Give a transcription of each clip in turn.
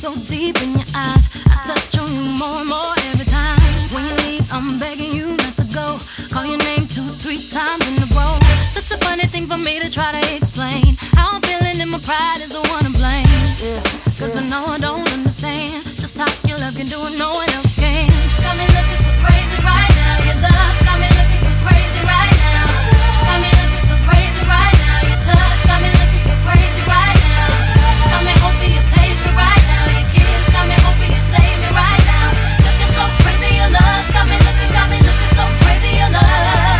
so deep in your eyes. I touch on you more and more every time. When you leave, I'm begging you not to go. Call your name 2-3 times in a row. Such a funny thing for me to try to explain. How I'm feeling and my pride is the one to blame. Cause I know I don't understand just how your love can do it, no one else can. Got me looking so crazy right now. Your love's got me looking so crazy right now. Got me looking so crazy right now. Your touch got me looking so crazy right now. Got me hoping you page me right now. Your kiss got me hoping you save me right now. Looking so crazy, your love's got me looking so crazy, your love.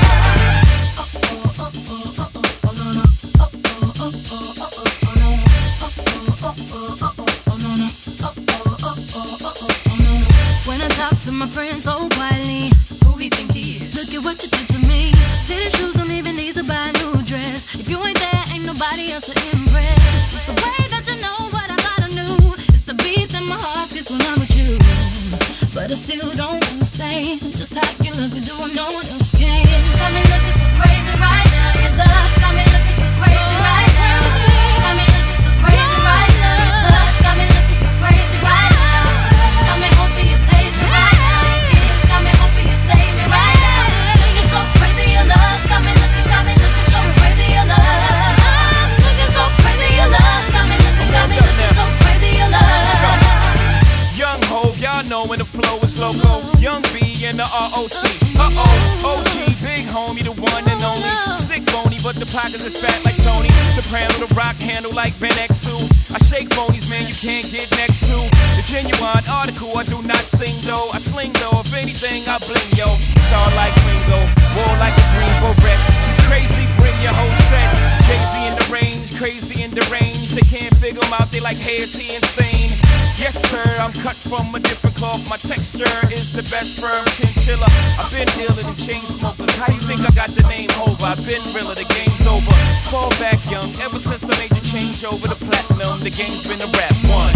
When I talk to my friends so quietly, who he think he is? Look at what you did to me. Fitted shoes don't even need to buy a new dress. If you ain't there, ain't nobody else to impress. It's the way that you know what I thought I knew. It's the beat that my heart gets when I'm with you. But I still don't understand just how you look and do what no one else can. Got me looking so crazy right now. Your love's got me looking so crazy right now. Got me looking so crazy right now. Your touch got me looking so crazy right now. Got me hoping you page me right now. Your kiss got me hoping you save me right now. Looking so crazy, your love's got me looking so crazy, your love. Looking so crazy, your love's got me looking so crazy, your love. Young Hov, y'all know when the flow is loco. Young B and the ROC. OG, big homie, the one and only. Stick bony, but the pockets are fat like Tony. Soprano, the rock handle like Ben X2. I shake phonies, man, you can't get next to. The genuine article, I do not sing though. I sling though, if anything, I bling yo. Star like Ringo, war like a Greensboro wreck. You crazy, bring your whole set. Jay-Z in the range, crazy in the range. They can't figure him out, they like, hey, is he insane? Yes, sir, I'm cut from a different cloth. My texture is the best firm chinchilla. I've been dealer than chain smokers. How you think I got the name over? I've been realer, the game's over. Fall back young, ever since I made the change over to platinum. The game's been a rap one.